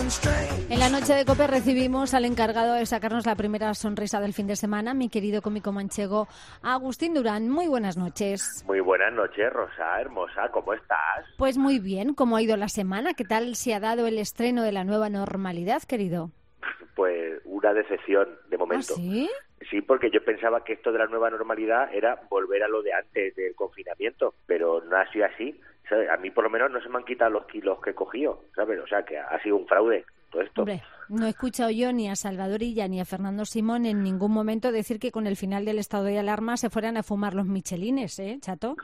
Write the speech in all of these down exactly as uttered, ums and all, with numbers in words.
En la noche de COPE recibimos al encargado de sacarnos la primera sonrisa del fin de semana, mi querido cómico manchego Agustín Durán. Muy buenas noches. Muy buenas noches, Rosa, hermosa, ¿cómo estás? Pues muy bien, ¿cómo ha ido la semana? ¿Qué tal se ha dado el estreno de la nueva normalidad, querido? Pues una decepción, de momento. ¿Ah, sí? Sí, porque yo pensaba que esto de la nueva normalidad era volver a lo de antes del confinamiento, pero no ha sido así, ¿sabes? A mí por lo menos no se me han quitado los kilos que he cogido, ¿sabes? O sea, que ha sido un fraude todo esto. Hombre, no he escuchado yo ni a Salvador Illa ni a Fernando Simón en ningún momento decir que con el final del estado de alarma se fueran a fumar los michelines, ¿eh, chato?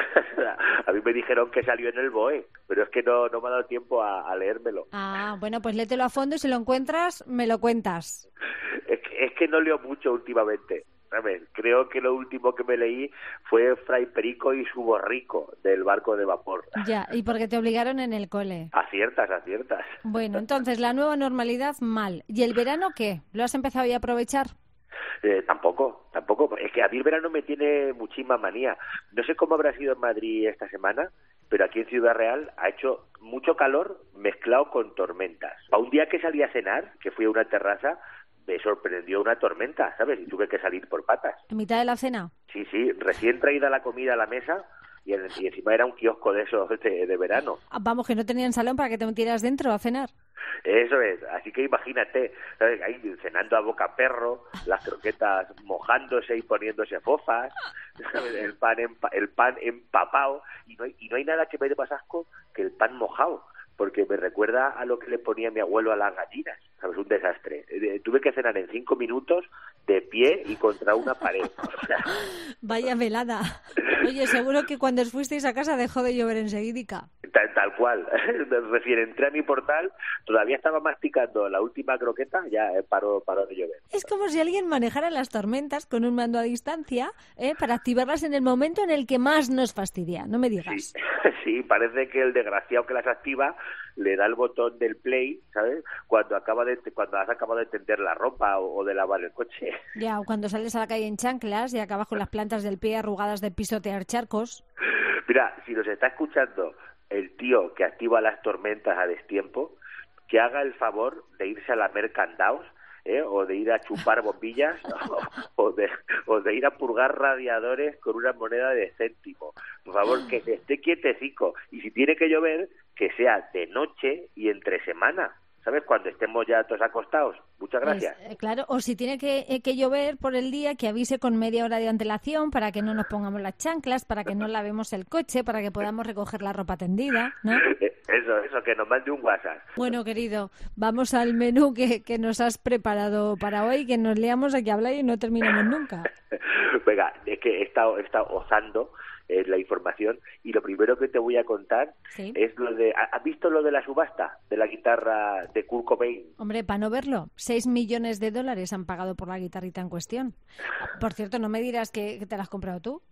A mí me dijeron que salió en el B O E, pero es que no, no me ha dado tiempo a, a leérmelo. Ah, bueno, pues léetelo a fondo y si lo encuentras, me lo cuentas. Es que, es que no leo mucho últimamente. A ver, creo que lo último que me leí fue Fray Perico y su borrico del barco de vapor. Ya, y porque te obligaron en el cole. Aciertas, aciertas. Bueno, entonces, la nueva normalidad, mal. ¿Y el verano qué? ¿Lo has empezado ya a aprovechar? Eh, tampoco, tampoco. Es que a mí el verano me tiene muchísima manía. No sé cómo habrá sido en Madrid esta semana, pero aquí en Ciudad Real ha hecho mucho calor mezclado con tormentas. A un día que salí a cenar, que fui a una terraza, me sorprendió una tormenta, ¿sabes? Y tuve que salir por patas. ¿En mitad de la cena? Sí, sí, recién traída la comida a la mesa y, en, y encima era un kiosco de esos de, de verano. Ah, vamos, que no tenían salón para que te metieras dentro a cenar. Eso es, así que imagínate, ¿sabes? Ahí cenando a boca perro, las croquetas mojándose y poniéndose fofas, ¿sabes? El pan empa- el pan empapado, y no hay, y no hay nada que me dé más asco que el pan mojado, porque me recuerda a lo que le ponía mi abuelo a las gallinas, ¿sabes? Un desastre. Eh, tuve que cenar en cinco minutos de pie y contra una pared. O sea... Vaya velada. Oye, seguro que cuando os fuisteis a casa dejó de llover enseguidica. Tal, tal cual. Recién entré a mi portal, todavía estaba masticando la última croqueta, ya eh, paró, paró de llover. Es como si alguien manejara las tormentas con un mando a distancia, ¿eh? Para activarlas en el momento en el que más nos fastidia. No me digas. Sí, sí, parece que el desgraciado que las activa le da el botón del play, ¿sabes? Cuando acaba de cuando has acabado de tender la ropa o, o de lavar el coche. Ya, o cuando sales a la calle en chanclas y acabas con las plantas del pie arrugadas de pisotear charcos. Mira, si nos está escuchando el tío que activa las tormentas a destiempo, que haga el favor de irse a la Mercandaus, ¿eh? O de ir a chupar bombillas o, o, de, o de ir a purgar radiadores con una moneda de céntimo. Por favor, que se esté quietecico. Y si tiene que llover, que sea de noche y entre semana. ¿Sabes? Cuando estemos ya todos acostados. Muchas gracias. Pues, eh, claro, o si tiene que, eh, que llover por el día, que avise con media hora de antelación para que no nos pongamos las chanclas, para que no lavemos el coche, para que podamos recoger la ropa tendida, ¿no? Eso, eso, que nos mande un WhatsApp. Bueno, querido, vamos al menú que, que nos has preparado para hoy, que nos liamos aquí a hablar y no terminamos nunca. Venga, es que he estado, he estado osando eh, la información y lo primero que te voy a contar ¿Sí? es lo de... ¿Has visto lo de la subasta de la guitarra de Kurt Cobain? Hombre, para no verlo, seis millones de dólares han pagado por la guitarrita en cuestión. Por cierto, no me dirás que, que te la has comprado tú.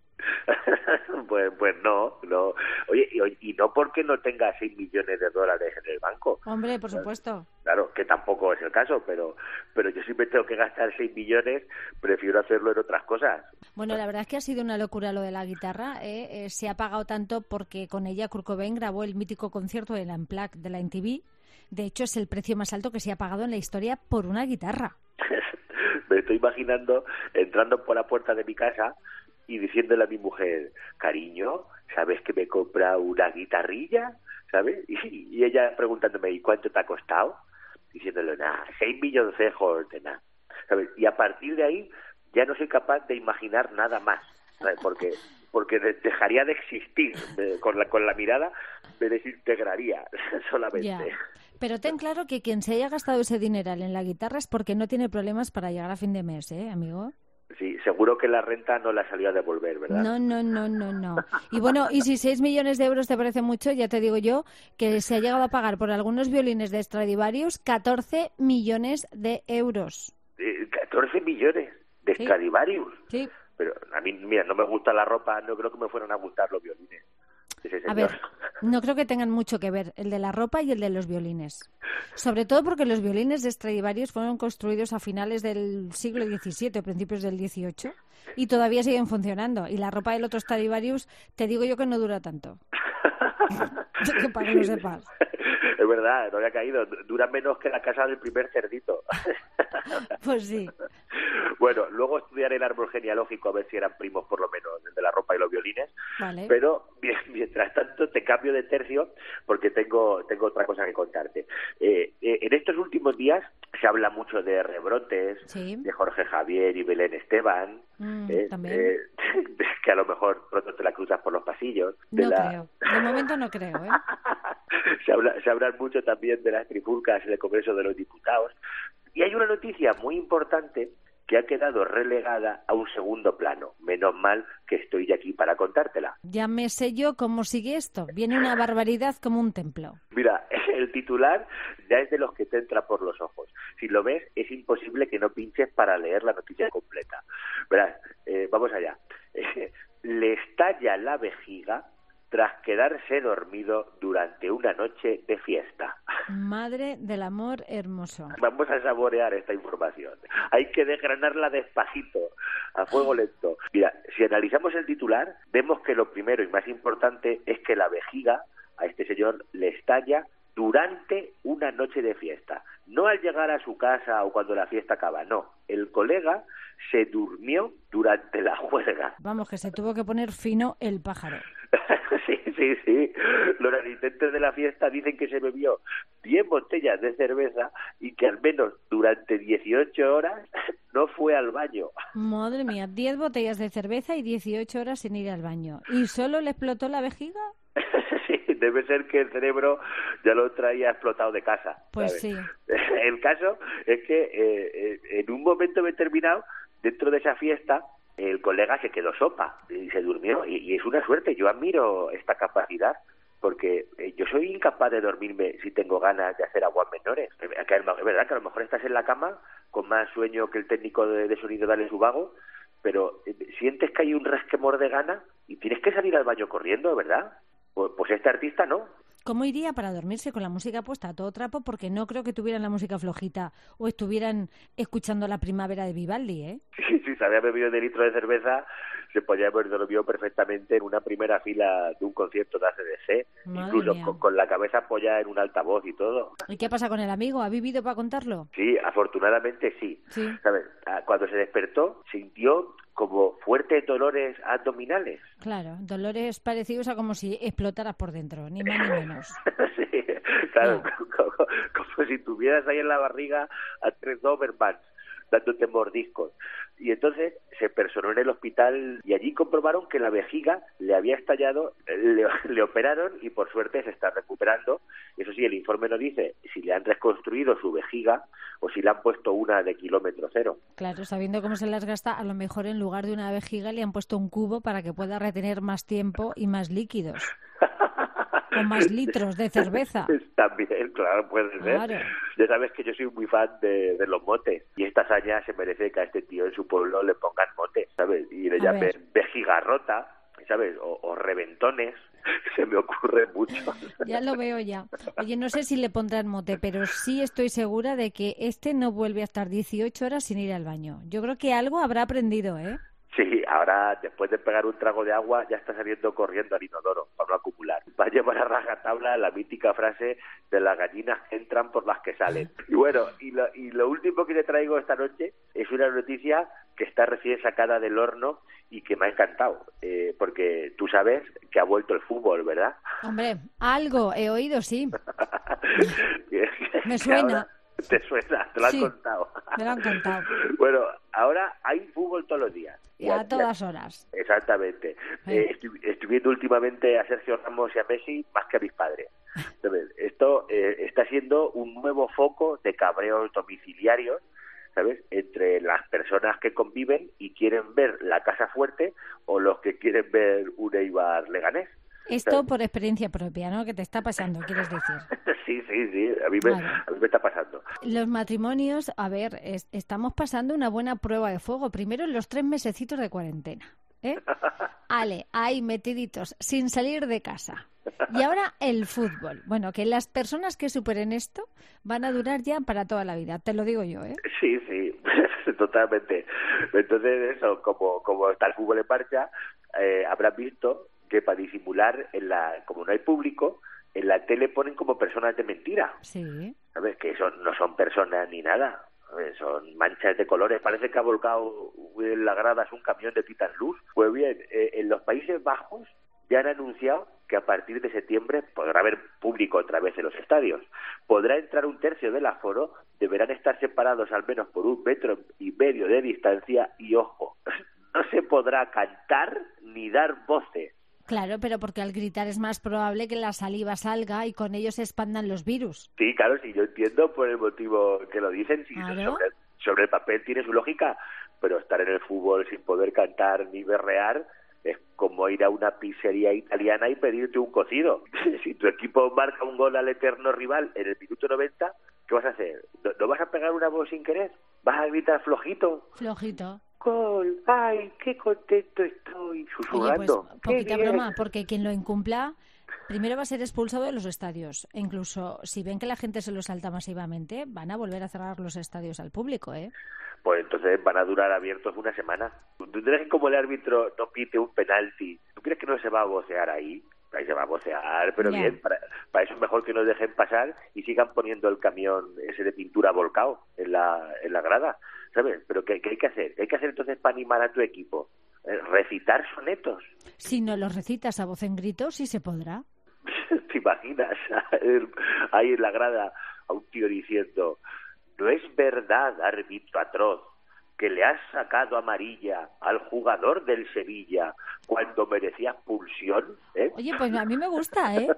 Pues, pues no, no. Oye, y, y no porque no tenga seis millones de dólares en el banco. Hombre, por supuesto. Claro, que tampoco es el caso, pero pero yo siempre tengo que gastar seis millones, prefiero hacerlo en otras cosas. Bueno, la verdad es que ha sido una locura lo de la guitarra. ¿eh? Eh, se ha pagado tanto porque con ella Kurt Cobain grabó el mítico concierto del Unplugged de la M T V. De hecho, es el precio más alto que se ha pagado en la historia por una guitarra. Me estoy imaginando entrando por la puerta de mi casa y diciéndole a mi mujer, cariño, ¿sabes que me compra una guitarrilla? ¿Sabes? Y, y ella preguntándome, ¿y cuánto te ha costado? Diciéndole, nada, seis milloncejos de nada. ¿Sabes? Y a partir de ahí ya no soy capaz de imaginar nada más, ¿sabes? Porque porque dejaría de existir. De, con la con la mirada me desintegraría solamente. Ya. Pero ten claro que quien se haya gastado ese dineral en la guitarra es porque no tiene problemas para llegar a fin de mes, ¿eh, amigo? Sí, seguro que la renta no la salió a devolver, ¿verdad? No, no, no, no, no. Y bueno, y si seis millones de euros te parece mucho, ya te digo yo que se ha llegado a pagar por algunos violines de Stradivarius catorce millones de euros. Eh, ¿catorce millones de Sí. Stradivarius? Sí. Pero a mí, mira, no me gusta la ropa, no creo que me fueran a gustar los violines. Ese A señor. ver, no creo que tengan mucho que ver el de la ropa y el de los violines. Sobre todo porque los violines de Stradivarius fueron construidos a finales del siglo diecisiete, principios del dieciocho, y todavía siguen funcionando. Y la ropa del otro Stradivarius, te digo yo que no dura tanto. Que para que lo sepas. Es verdad, no había caído. Dura menos que la casa del primer cerdito. Pues sí. Bueno, luego estudiaré el árbol genealógico a ver si eran primos por lo menos, el de la ropa y los violines. Vale. Pero mientras tanto te cambio de tercio porque tengo tengo otra cosa que contarte. Eh, eh, en estos últimos días se habla mucho de rebrotes, sí. de Jorge Javier y Belén Esteban, mm, eh, también. Eh, que a lo mejor pronto te la cruzas por los pasillos. De no la... creo, de momento no creo, ¿eh? se, habla, se habla mucho también de las trifulcas en el Congreso de los Diputados. Y hay una noticia muy importante que ha quedado relegada a un segundo plano. Menos mal que estoy ya aquí para contártela. Ya me sé yo cómo sigue esto. Viene una barbaridad como un templo. Mira, el titular ya es de los que te entra por los ojos. Si lo ves, es imposible que no pinches para leer la noticia completa. Verás, eh, vamos allá. Eh, le estalla la vejiga tras quedarse dormido durante una noche de fiesta. Madre del amor hermoso. Vamos a saborear esta información. Hay que desgranarla despacito, a fuego lento. Mira, si analizamos el titular, vemos que lo primero y más importante es que la vejiga a este señor le estalla durante una noche de fiesta. No al llegar a su casa o cuando la fiesta acaba, no. El colega se durmió durante la juerga. Vamos, que se tuvo que poner fino el pájaro. Sí, sí, sí. Los asistentes de la fiesta dicen que se bebió diez botellas de cerveza y que al menos durante dieciocho horas no fue al baño. Madre mía, diez botellas de cerveza y dieciocho horas sin ir al baño. ¿Y solo le explotó la vejiga? Sí, debe ser que el cerebro ya lo traía explotado de casa. Pues ¿sabes? sí. El caso es que eh, eh, en un momento determinado, dentro de esa fiesta, el colega se quedó sopa y se durmió. Y, y es una suerte. Yo admiro esta capacidad porque eh, yo soy incapaz de dormirme si tengo ganas de hacer aguas menores. Es verdad que a lo mejor estás en la cama con más sueño que el técnico de, de sonido dale su vago, pero eh, sientes que hay un resquemor de gana y tienes que salir al baño corriendo, ¿verdad? Pues, pues este artista no. ¿Cómo iría para dormirse con la música puesta a todo trapo? Porque no creo que tuvieran la música flojita o estuvieran escuchando La Primavera de Vivaldi, ¿eh? Sí, sí, se había bebido de litro de cerveza, se podía haber dormido perfectamente en una primera fila de un concierto de A C D C, Madre incluso mía. con, con la cabeza apoyada en un altavoz y todo. ¿Y qué pasa con el amigo? ¿Ha vivido para contarlo? Sí, afortunadamente sí. Sí. ¿Sabes? Cuando se despertó, sintió como fuertes dolores abdominales. Claro, dolores parecidos a como si explotaras por dentro, ni más ni menos. Sí, claro, Claro. como, como, como si tuvieras ahí en la barriga a tres Dobermans dándote mordiscos. Y entonces se personó en el hospital y allí comprobaron que la vejiga le había estallado, le, le operaron y por suerte se está recuperando. Eso sí, el informe no dice si le han reconstruido su vejiga o si le han puesto una de kilómetro cero. Claro, sabiendo cómo se las gasta, a lo mejor en lugar de una vejiga le han puesto un cubo para que pueda retener más tiempo y más líquidos. O más litros de cerveza. También, claro, puede ser. Claro. Ya sabes que yo soy muy fan de, de los motes. Y esta hazaña se merece que a este tío en su pueblo le pongan motes, ¿sabes? Y le A llamen ver. vejiga rota, ¿sabes? O, o reventones. Se me ocurre mucho. Ya lo veo ya. Oye, no sé si le pondrán mote, pero sí estoy segura de que este no vuelve a estar dieciocho horas sin ir al baño. Yo creo que algo habrá aprendido, ¿eh? Sí, ahora después de pegar un trago de agua ya está saliendo corriendo al inodoro para no acumular. Va a llevar a rajatabla la mítica frase de las gallinas que entran por las que salen. Y bueno, y lo, y lo último que te traigo esta noche es una noticia que está recién sacada del horno y que me ha encantado, eh, porque tú sabes que ha vuelto el fútbol, ¿verdad? Hombre, algo he oído, sí. Me Que suena. ahora te suena, te lo han Sí, contado. me lo han contado. Bueno, ahora hay fútbol todos los días. Y a todas horas. Exactamente. Sí. Eh, estoy, estoy viendo últimamente a Sergio Ramos y a Messi más que a mis padres. ¿Sabes? Esto eh, está siendo un nuevo foco de cabreos domiciliarios, ¿sabes? Entre las personas que conviven y quieren ver la casa fuerte o los que quieren ver un Eibar Leganés. Esto ¿Sabes? por experiencia propia, ¿no? Que te está pasando, quieres decir. Sí, sí, sí. A mí me, Vale. a mí me está pasando. Los matrimonios, a ver, es- estamos pasando una buena prueba de fuego. Primero en los tres mesecitos de cuarentena, ¿eh? Ale, ahí metiditos, sin salir de casa. Y ahora el fútbol. Bueno, que las personas que superen esto van a durar ya para toda la vida, te lo digo yo, ¿eh? Sí, sí, totalmente. Entonces, eso, como, como está el fútbol en marcha, eh, habrán visto que para disimular, en la, como no hay público, en la tele ponen como personas de mentira. Sí. ¿Sabes? Que son, no son personas ni nada. ¿Sabes? Son manchas de colores. Parece que ha volcado en la gradas un camión de Titan Luz. Pues bien, eh, en los Países Bajos ya han anunciado que a partir de septiembre podrá haber público otra vez en los estadios. Podrá entrar un tercio del aforo, deberán estar separados al menos por un metro y medio de distancia y, ojo, no se podrá cantar ni dar voces. Claro, pero porque al gritar es más probable que la saliva salga y con ello se expandan los virus. Sí, claro, sí, yo entiendo por el motivo que lo dicen. Sí, claro. sobre, sobre el papel tiene su lógica, pero estar en el fútbol sin poder cantar ni berrear es como ir a una pizzería italiana y pedirte un cocido. Si tu equipo marca un gol al eterno rival en el minuto noventa, ¿qué vas a hacer? ¿No, no vas a pegar una voz sin querer? ¿Vas a gritar flojito? Flojito. Gol, ay, qué contento estoy, susurrando. Oye, pues poquita broma, porque quien lo incumpla primero va a ser expulsado de los estadios. E incluso si ven que la gente se lo salta masivamente, van a volver a cerrar los estadios al público, ¿eh? Pues entonces van a durar abiertos una semana. ¿Tú crees que como el árbitro no pite un penalti, tú crees que no se va a vocear ahí? Ahí se va a vocear, pero yeah. bien, para, para eso es mejor que nos dejen pasar y sigan poniendo el camión ese de pintura volcado en la, en la grada, ¿sabes? Pero ¿qué, qué hay que hacer? ¿Qué hay que hacer entonces para animar a tu equipo? ¿Eh? ¿Recitar sonetos? Si no los recitas a voz en grito, sí se podrá. ¿Te imaginas ahí en la grada a un tío diciendo: no es verdad, árbitro atroz, que le has sacado amarilla al jugador del Sevilla cuando merecía expulsión? ¿Eh? Oye, pues a mí me gusta, ¿eh?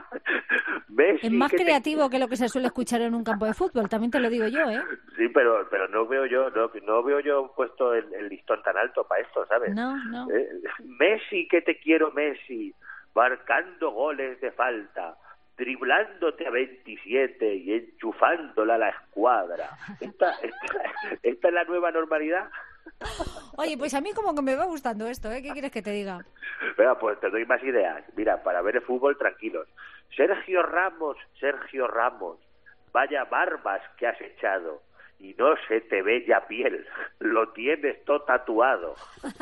Messi, es más que creativo te... que lo que se suele escuchar en un campo de fútbol, también te lo digo yo, ¿eh? Sí, pero pero no veo yo no, no veo yo puesto el, el listón tan alto para esto, ¿sabes? No, no. ¿Eh? Messi, que te quiero, Messi, marcando goles de falta, driblándote a veintisiete y enchufándola a la escuadra. ¿Esta, esta, esta es la nueva normalidad? Oye, pues a mí como que me va gustando esto, ¿eh? ¿Qué quieres que te diga? Venga, pues te doy más ideas. Mira, para ver el fútbol tranquilos. Sergio Ramos, Sergio Ramos, vaya barbas que has echado. Y no se te ve ya piel, lo tienes todo tatuado.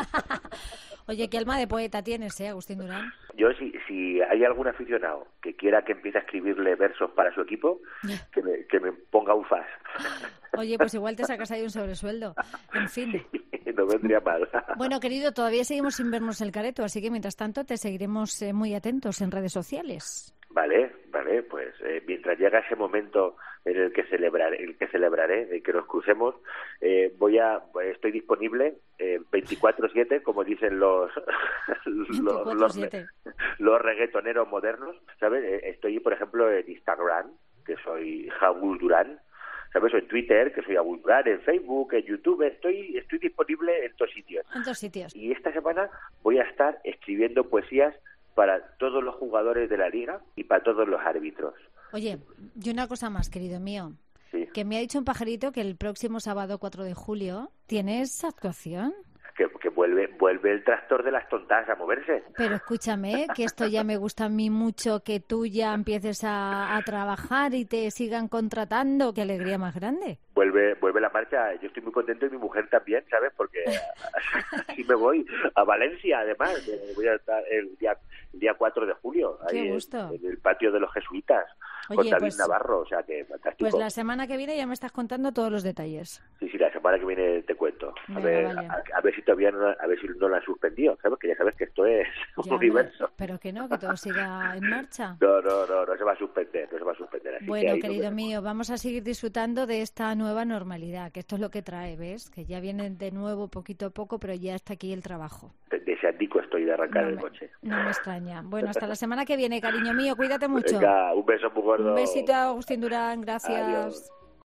Oye, qué alma de poeta tienes, ¿eh, Agustín Durán? Yo, si, si hay algún aficionado que quiera que empiece a escribirle versos para su equipo, que me, que me ponga un fas. Oye, pues igual te sacas ahí un sobresueldo. En fin. No vendría mal. Bueno, querido, todavía seguimos sin vernos el careto, así que mientras tanto te seguiremos eh, muy atentos en redes sociales. Vale, vale, pues eh, mientras llega ese momento en el que celebraré, el que celebraré, en que nos crucemos, eh, voy a, estoy disponible eh, veinticuatro siete, como dicen los los, los, los reggaetoneros modernos, ¿sabes? Eh, estoy, por ejemplo, en Instagram, que soy Jaúl Durán, ¿sabes? O en Twitter, que soy Jaúl Durán, en Facebook, en YouTube, estoy estoy disponible en todos sitios. En todos sitios. Y esta semana voy a estar escribiendo poesías para todos los jugadores de la liga y para todos los árbitros. Oye, y una cosa más, querido mío. Sí. Que me ha dicho un pajarito que el próximo sábado cuatro de julio tienes actuación. Que, que vuelve vuelve el tractor de las tontas a moverse. Pero escúchame, que esto ya me gusta a mí mucho, que tú ya empieces a, a trabajar y te sigan contratando. ¡Qué alegría más grande! Vuelve vuelve la marcha. Yo estoy muy contento y mi mujer también, ¿sabes? Porque así me voy a Valencia, además. Voy a estar el día el día cuatro de julio, ¡Qué ahí gusto! En, en el patio de los jesuitas. Oye, con David pues, Navarro, o sea que fantástico. Pues la semana que viene ya me estás contando todos los detalles. Sí, sí, la semana que viene te cuento. A, Venga, ver, vale. a, a ver si todavía no, a ver si no la han suspendido, ¿sabes? Que ya sabes que esto es un Ya, universo. Hombre, pero que no, que todo siga en marcha. No, no, no, no se va a suspender, no se va a suspender. Así Bueno, que querido mío, vamos a seguir disfrutando de esta nueva normalidad, que esto es lo que trae, ¿ves? Que ya vienen de nuevo poquito a poco, pero ya está aquí el trabajo. De, de ese andico estoy de arrancar no el me, coche. No me extraña. Bueno, hasta la semana que viene, cariño mío, cuídate mucho. Venga, un beso muy gordo. Un besito a Agustín Durán, gracias. Adiós.